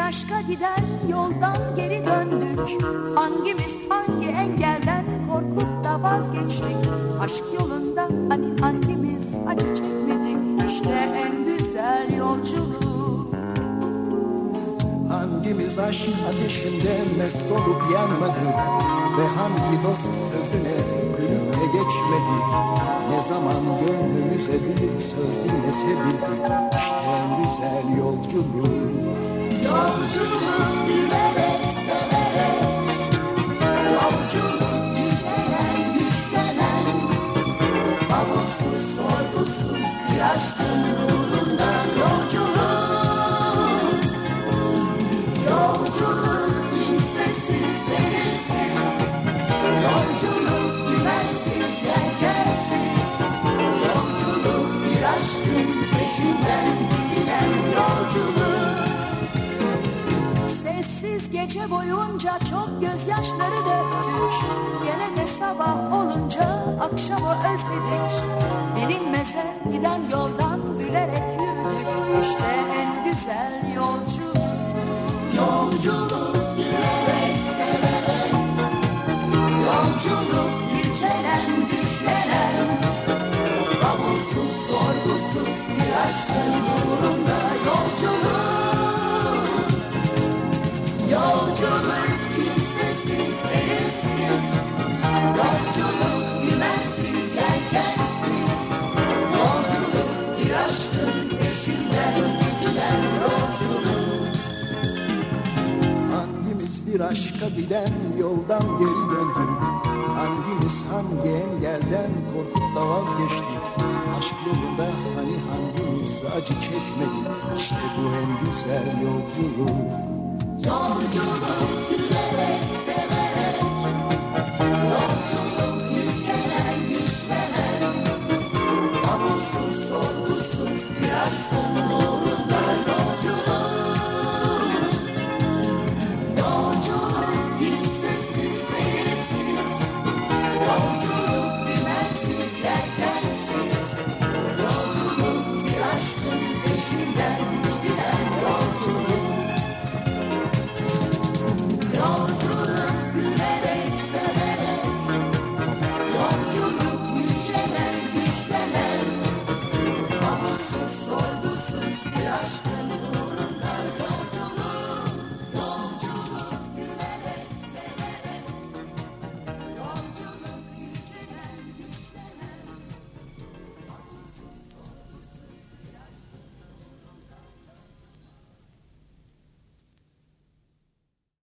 aşka giden yoldan geri döndük. Hangimiz hangi engelden korkup da vazgeçtik? Aşk yolunda hani hangimiz acı çekmedik? İşte en güzel yolculuk. Hangimiz aşk ateşinde mest olup yanmadık? Ve hangi dost sözüne gülüp de geçmedik? Ne zaman gönlümüze bir söz dinletebildik? İşte en güzel yolculuk. Yolculuk gülerek severek, yolculuk yücelen güçlenen, bavulsuz sorgusuz bir aşkın uğrunda yolculuk. Yolculuk kimsesiz belirsiz, yolculuk güvensiz yelkensiz, yolculuk bir aşkın peşinden gidilen yolculuk. Sessiz gece boyunca çok gözyaşları döktük. Gene de sabah olunca akşamı özledik. Bilinmeze giden yoldan gülerek yürüdük. İşte en güzel yolculuk. Yolculuk gülerek severek, yolculuk yücelen güçlenen, bavulsuz sorgusuz bir aşkın uğrunda yolculuk. Yolculuk kimsesiz belirsiz, yolculuk güvensiz yelkensiz, yolculuk bir aşkın peşinden gidilen yolculuk. Hangimiz bir aşka giden yoldan geri döndük? Hangimiz hangi engelden korkup da vazgeçtik? Aşk yolunda hani hangimiz acı çekmedik? İşte bu en güzel yolculuk. Yolculuk